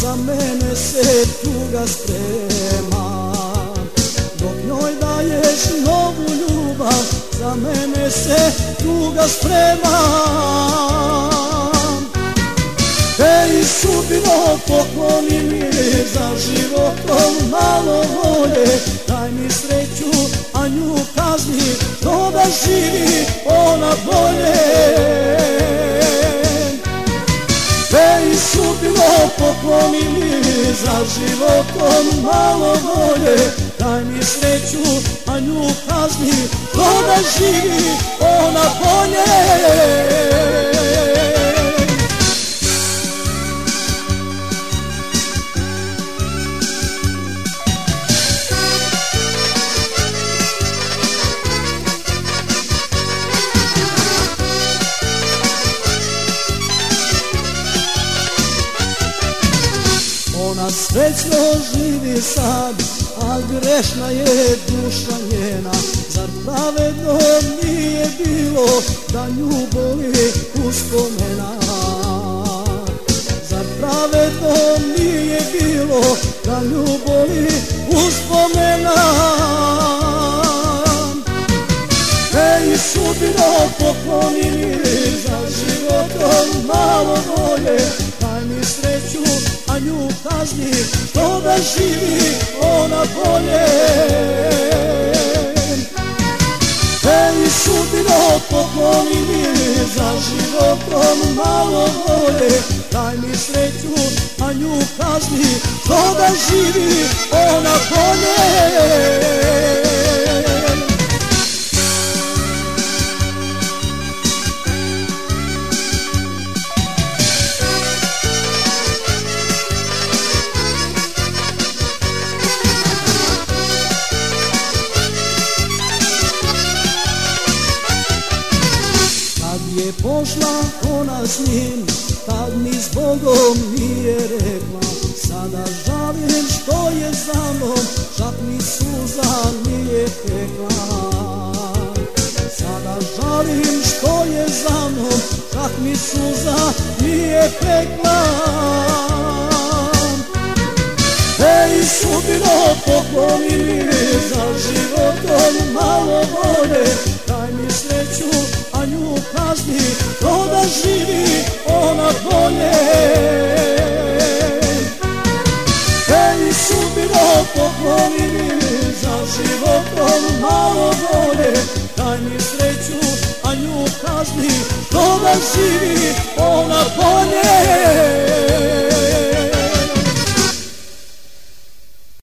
za mene se tuga sprema. Dok njoj daješ novu ljubav, za mene se tuga sprema. Ej sudbino, pokloni mi za životom malo volje, daj mi sreću, a nju kazni, to da živi ona bolje. Ej sudbino, pokloni mi za životom malo volje, daj mi sreću, a nju kazni, to da živi ona bolje. Ona srećno živi sad, a grešna je duša njena. Zar pravedno nije bilo da nju boli uspomena? Zar pravedno nije bilo da nju boli uspomena? Ej sudbino, pokloni mi za životom malo volje, daj mi sreću, a nju kazni, to da živi ona bolje. Ej sudbino, pokloni mi za životom malo volje, daj mi sreću, a nju kazni, to da živi ona bolje. Je pošla ona s njim, tad mi s Bogom nije rekla. Sada žalim što je za mnom, čak mi suza nije tekla. Sada žalim što je za mnom, čak mi suza nije tekla. Ej sudbino, pokloni mi za životom malo volje, daj mi sreću, a nju kazni, to da živi ona bolje. Ej sudbino, pokloni mi za životom malo volje, daj mi sreću, a nju kazni, to da živi ona bolje.